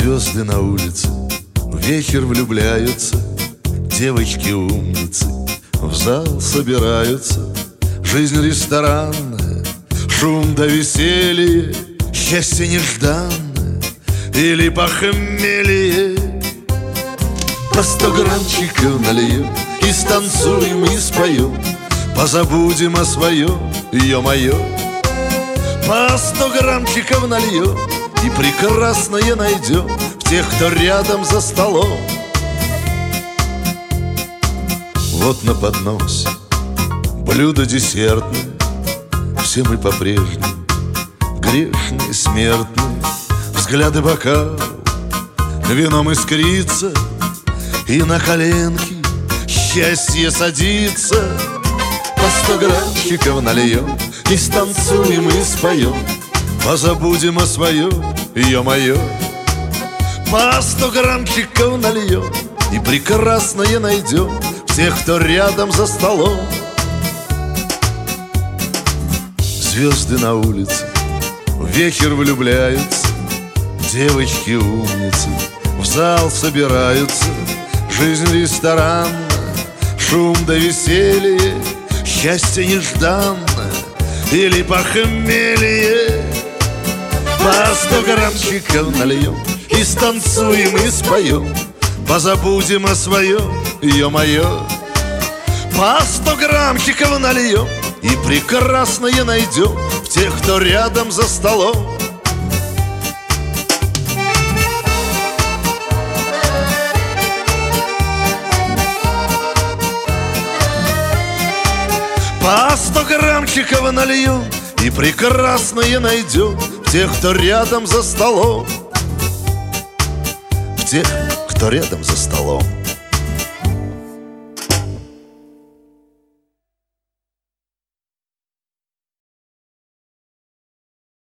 Звезды на улице в вечер влюбляются, девочки умницы в зал собираются. Жизнь ресторанная, шум да веселье, счастье нежданное или похмелье. По 100 граммчиков нальем и станцуем, и споем, позабудем о своем, ё-моё. По 100 граммчиков нальем и прекрасное найдем в тех, кто рядом за столом. Вот на подносе блюдо десертное, все мы по-прежнему грешные, смертные. Взгляды бокал вином искрится, и на коленки счастье садится. По 100 граммчиков нальем и станцуем, и споем, позабудем о своем, ё-моё. По 100 граммчиков нальем и прекрасное найдем в тех, кто рядом за столом. Звезды на улице в вечер влюбляются, девочки умницы в зал собираются. Жизнь ресторанная, шум да веселье, счастье нежданное или похмелье. По 100 граммчиков нальем и станцуем, и споем, позабудем о своем, ё-моё. По 100 граммчиков нальем и прекрасное найдем в тех, кто рядом за столом. По 100 граммчиков нальем и прекрасное найдем в тех, кто рядом за столом. В тех, кто рядом за столом.